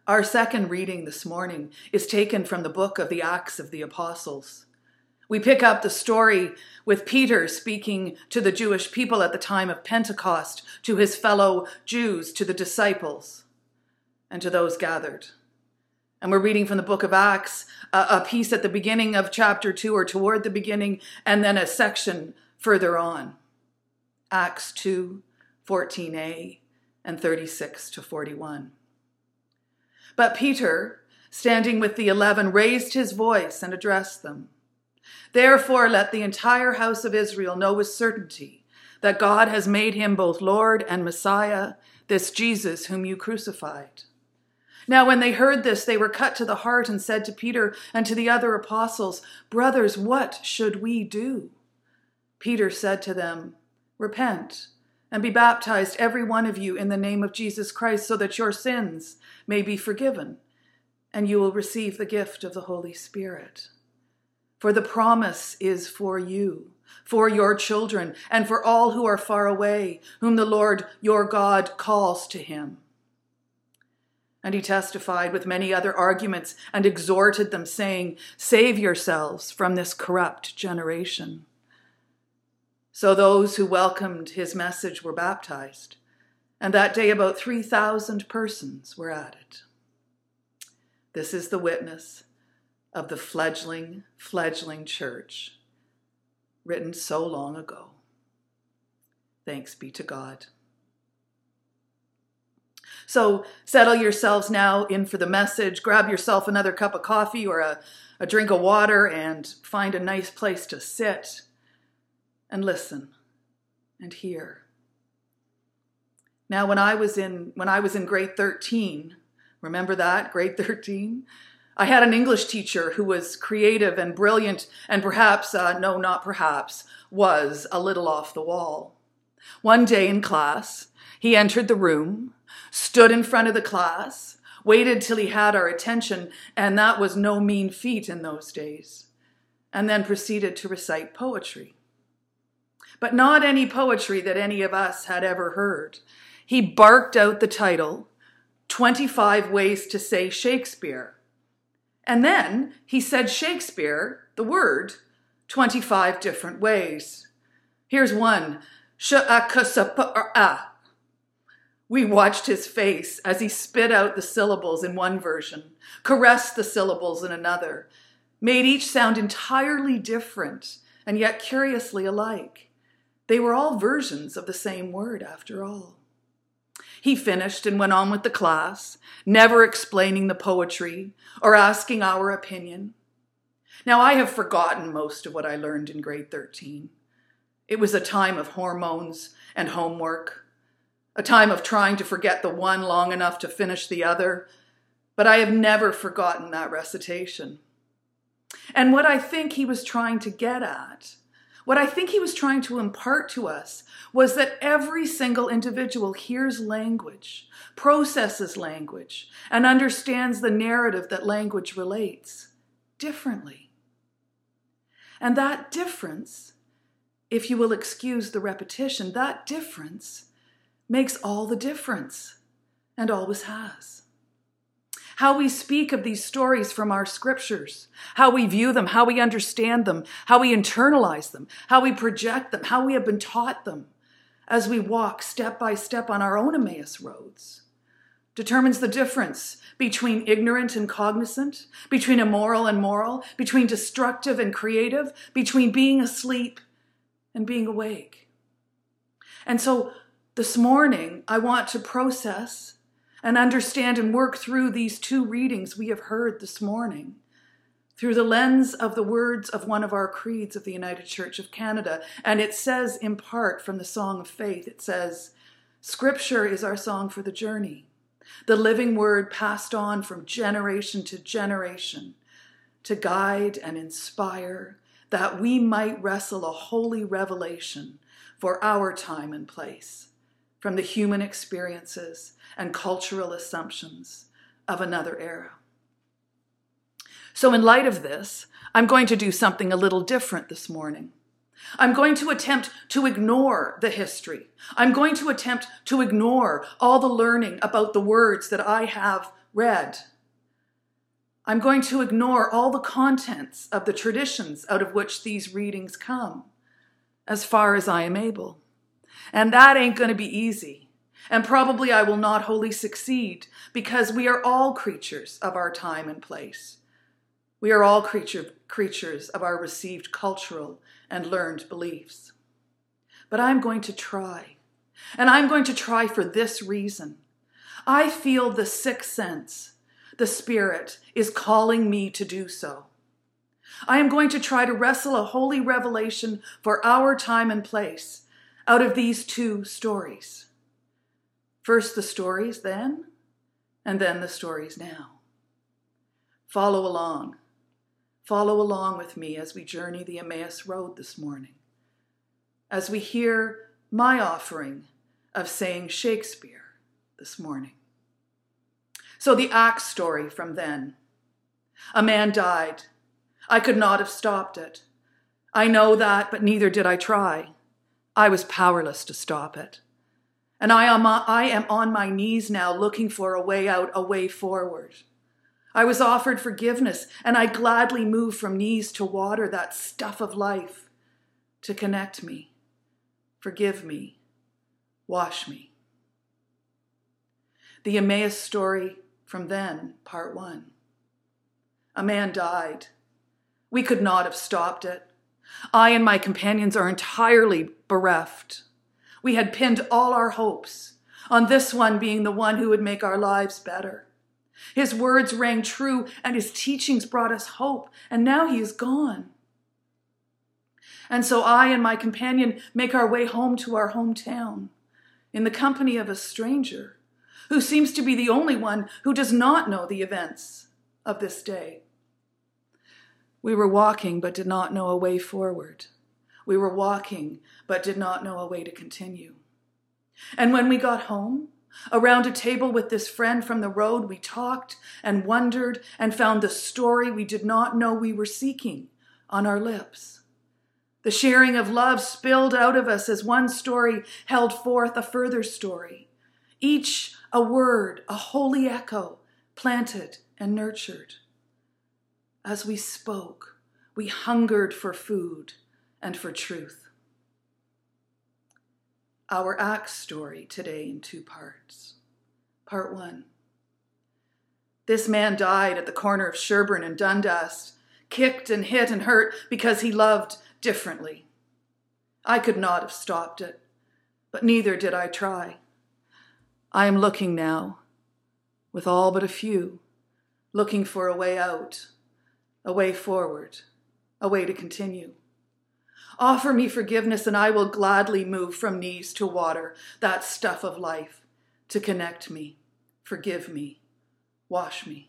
Our second reading this morning is taken from the book of the Acts of the Apostles. We pick up the story with Peter speaking to the Jewish people at the time of Pentecost, to his fellow Jews, to the disciples, and to those gathered. And we're reading from the book of Acts, a piece at the beginning of chapter 2 or toward the beginning, and then a section further on. Acts 2, 14a and 36 to 41. But Peter, standing with the 11, raised his voice and addressed them. Therefore, let the entire house of Israel know with certainty that God has made him both Lord and Messiah, this Jesus whom you crucified. Now, when they heard this, they were cut to the heart and said to Peter and to the other apostles, Brothers, what should we do? Peter said to them, Repent and be baptized, every one of you, in the name of Jesus Christ, so that your sins may be forgiven, and you will receive the gift of the Holy Spirit. For the promise is for you, for your children, and for all who are far away, whom the Lord your God calls to him. And he testified with many other arguments and exhorted them, saying, Save yourselves from this corrupt generation. So those who welcomed his message were baptized, and that day about 3,000 persons were added. This is the witness of the fledgling church, written so long ago. Thanks be to God. So settle yourselves now in for the message. Grab yourself another cup of coffee or a drink of water and find a nice place to sit and listen and hear. Now, when I was in grade 13, remember that, grade 13? I had an English teacher who was creative and brilliant and was a little off the wall. One day in class, he entered the room, stood in front of the class, waited till he had our attention, and that was no mean feat in those days, and then proceeded to recite poetry. But not any poetry that any of us had ever heard. He barked out the title, 25 Ways to Say Shakespeare. And then he said Shakespeare, the word, 25 different ways. Here's one. We watched his face as he spit out the syllables in one version, caressed the syllables in another, made each sound entirely different and yet curiously alike. They were all versions of the same word, after all. He finished and went on with the class, never explaining the poetry or asking our opinion. Now, I have forgotten most of what I learned in grade 13. It was a time of hormones and homework, a time of trying to forget the one long enough to finish the other, but I have never forgotten that recitation. And what I think he was trying to get at, what I think he was trying to impart to us, was that every single individual hears language, processes language, and understands the narrative that language relates differently. And that difference, if you will excuse the repetition, that difference makes all the difference, and always has. How we speak of these stories from our scriptures, how we view them, how we understand them, how we internalize them, how we project them, how we have been taught them as we walk step by step on our own Emmaus roads, determines the difference between ignorant and cognizant, between immoral and moral, between destructive and creative, between being asleep and being awake. And so this morning, I want to process and understand and work through these two readings we have heard this morning through the lens of the words of one of our creeds of the United Church of Canada. And it says in part from the Song of Faith, it says, Scripture is our song for the journey, the living word passed on from generation to generation to guide and inspire, that we might wrestle a holy revelation for our time and place from the human experiences and cultural assumptions of another era. So in light of this, I'm going to do something a little different this morning. I'm going to attempt to ignore the history. I'm going to attempt to ignore all the learning about the words that I have read. I'm going to ignore all the contents of the traditions out of which these readings come, as far as I am able. And that ain't going to be easy. And probably I will not wholly succeed, because we are all creatures of our time and place. We are all creatures of our received cultural and learned beliefs. But I'm going to try. And I'm going to try for this reason. I feel the sixth sense. The Spirit is calling me to do so. I am going to try to wrestle a holy revelation for our time and place out of these two stories. First the stories then, and then the stories now. Follow along. Follow along with me as we journey the Emmaus Road this morning, as we hear my offering of saying Shakespeare this morning. So the Acts story from then. A man died. I could not have stopped it. I know that, but neither did I try. I was powerless to stop it. And I am on my knees now looking for a way out, a way forward. I was offered forgiveness, and I gladly moved from knees to water, that stuff of life, to connect me, forgive me, wash me. The Emmaus story from then, part 1. A man died. We could not have stopped it. I and my companions are entirely bereft. We had pinned all our hopes on this one being the one who would make our lives better. His words rang true and his teachings brought us hope, and now he is gone. And so I and my companion make our way home to our hometown in the company of a stranger who seems to be the only one who does not know the events of this day. We were walking but did not know a way forward. We were walking but did not know a way to continue. And when we got home, around a table with this friend from the road, we talked and wondered and found the story we did not know we were seeking on our lips. The sharing of love spilled out of us as one story held forth a further story. Each a word, a holy echo, planted and nurtured. As we spoke, we hungered for food and for truth. Our Acts story today in 2 parts. Part 1. This man died at the corner of Sherburne and Dundas, kicked and hit and hurt because he loved differently. I could not have stopped it, but neither did I try. I am looking now, with all but a few, looking for a way out, a way forward, a way to continue. Offer me forgiveness and I will gladly move from knees to water, that stuff of life, to connect me, forgive me, wash me.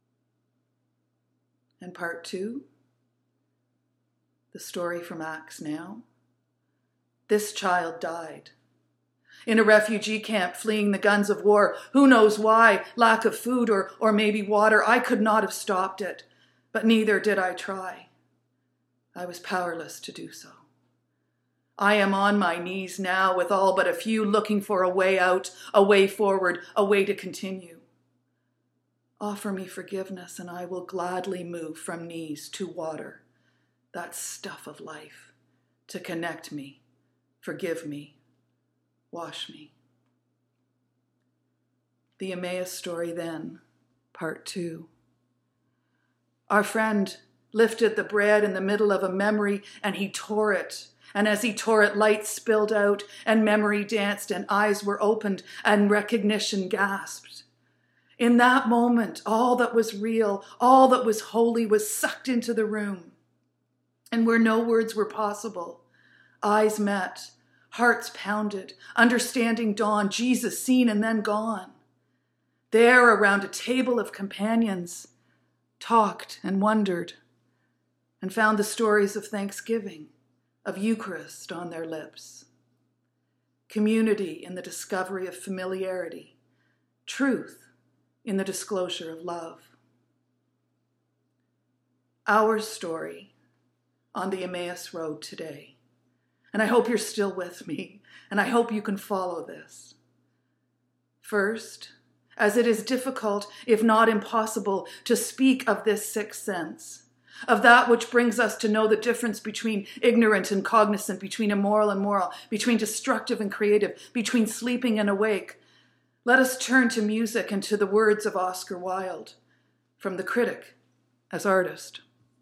And part 2, the story from Acts now. This child died. In a refugee camp, fleeing the guns of war. Who knows why? Lack of food or maybe water. I could not have stopped it, but neither did I try. I was powerless to do so. I am on my knees now with all but a few looking for a way out, a way forward, a way to continue. Offer me forgiveness and I will gladly move from knees to water, that stuff of life, to connect me, forgive me, wash me. The Emmaus story then, part 2. Our friend lifted the bread in the middle of a memory and he tore it. And as he tore it, light spilled out and memory danced and eyes were opened and recognition gasped. In that moment, all that was real, all that was holy was sucked into the room. And where no words were possible, eyes met, hearts pounded, understanding dawned, Jesus seen and then gone. There, around a table of companions, talked and wondered, and found the stories of thanksgiving, of Eucharist on their lips. Community in the discovery of familiarity, truth in the disclosure of love. Our story on the Emmaus Road today. And I hope you're still with me, and I hope you can follow this. First, as it is difficult, if not impossible, to speak of this sixth sense, of that which brings us to know the difference between ignorant and cognizant, between immoral and moral, between destructive and creative, between sleeping and awake. Let us turn to music and to the words of Oscar Wilde, from the critic as artist.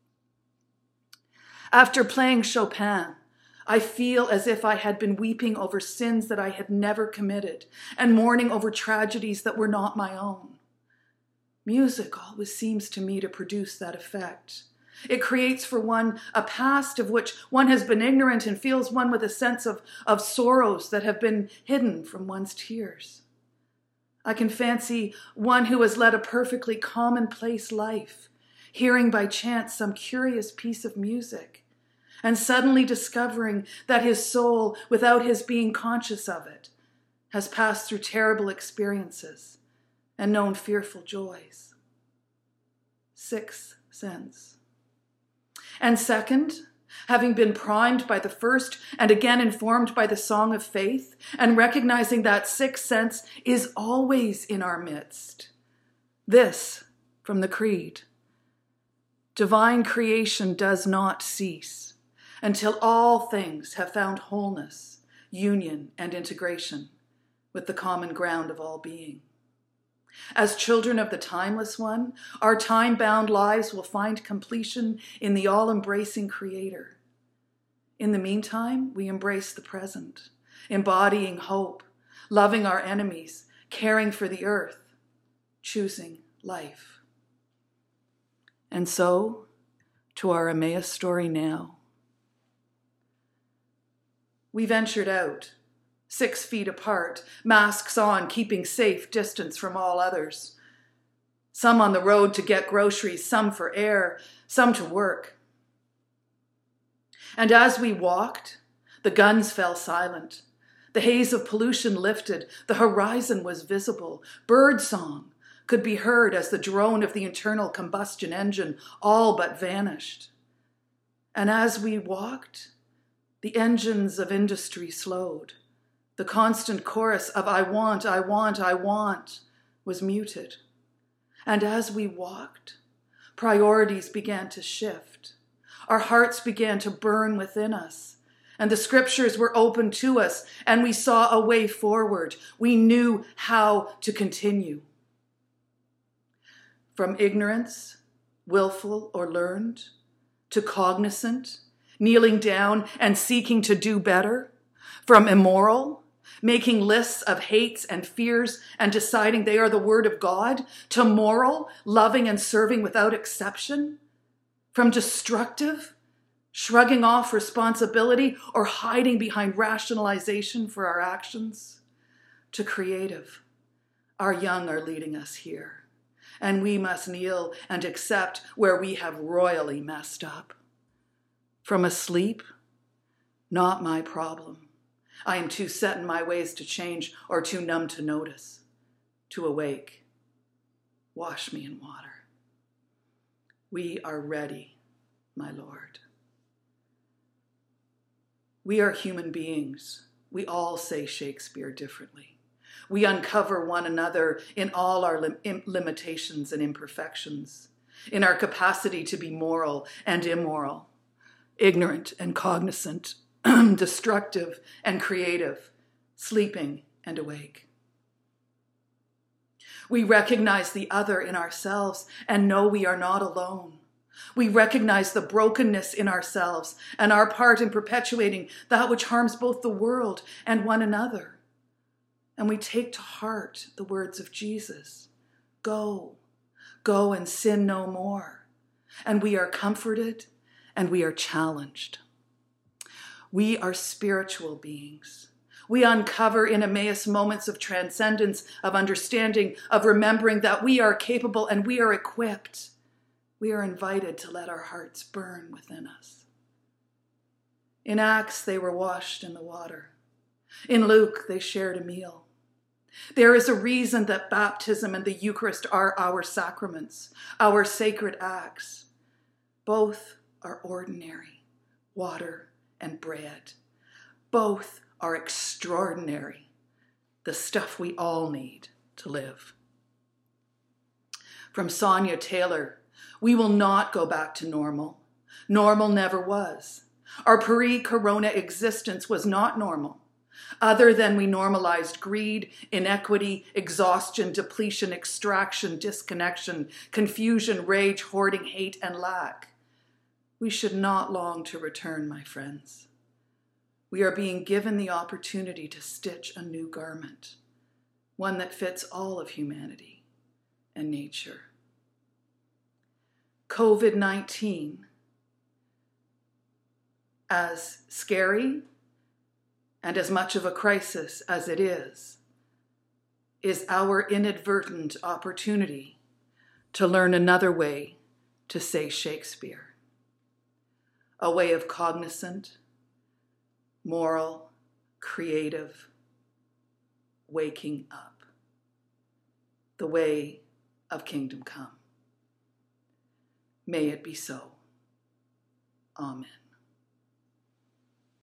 After playing Chopin, I feel as if I had been weeping over sins that I had never committed and mourning over tragedies that were not my own. Music always seems to me to produce that effect. It creates for one a past of which one has been ignorant and fills one with a sense of sorrows that have been hidden from one's tears. I can fancy one who has led a perfectly commonplace life, hearing by chance some curious piece of music, and suddenly discovering that his soul, without his being conscious of it, has passed through terrible experiences and known fearful joys. Sixth sense. And second, having been primed by the first and again informed by the song of faith, and recognizing that sixth sense is always in our midst. This from the Creed. Divine creation does not cease until all things have found wholeness, union, and integration with the common ground of all being. As children of the Timeless One, our time-bound lives will find completion in the all-embracing Creator. In the meantime, we embrace the present, embodying hope, loving our enemies, caring for the earth, choosing life. And so, to our Emmaus story now. We ventured out, 6 feet apart, masks on, keeping safe distance from all others. Some on the road to get groceries, some for air, some to work. And as we walked, the guns fell silent. The haze of pollution lifted. The horizon was visible. Birdsong could be heard as the drone of the internal combustion engine all but vanished. And as we walked, the engines of industry slowed. The constant chorus of I want, I want, I want was muted. And as we walked, priorities began to shift. Our hearts began to burn within us, and the scriptures were open to us, and we saw a way forward. We knew how to continue. From ignorance, willful or learned, to cognizant, kneeling down and seeking to do better, from immoral, making lists of hates and fears and deciding they are the word of God, to moral, loving and serving without exception, from destructive, shrugging off responsibility or hiding behind rationalization for our actions, to creative. Our young are leading us here, and we must kneel and accept where we have royally messed up. From asleep, not my problem. I am too set in my ways to change or too numb to notice. To awake, wash me in water. We are ready, my Lord. We are human beings. We all say Shakespeare differently. We uncover one another in all our limitations and imperfections, in our capacity to be moral and immoral, ignorant and cognizant, destructive and creative, sleeping and awake. We recognize the other in ourselves and know we are not alone. We recognize the brokenness in ourselves and our part in perpetuating that which harms both the world and one another. And we take to heart the words of Jesus, go and sin no more. And we are comforted and we are challenged. We are spiritual beings. We uncover in Emmaus moments of transcendence, of understanding, of remembering that we are capable and we are equipped. We are invited to let our hearts burn within us. In Acts, they were washed in the water. In Luke, they shared a meal. There is a reason that baptism and the Eucharist are our sacraments, our sacred acts. Both are ordinary, water and bread. Both are extraordinary, the stuff we all need to live. From Sonia Taylor, we will not go back to normal. Normal never was. Our pre-corona existence was not normal. Other than we normalized greed, inequity, exhaustion, depletion, extraction, disconnection, confusion, rage, hoarding, hate, and lack. We should not long to return, my friends. We are being given the opportunity to stitch a new garment, one that fits all of humanity and nature. COVID-19, as scary and as much of a crisis as it is our inadvertent opportunity to learn another way to say Shakespeare. A way of cognizant, moral, creative waking up. The way of kingdom come. May it be so. Amen.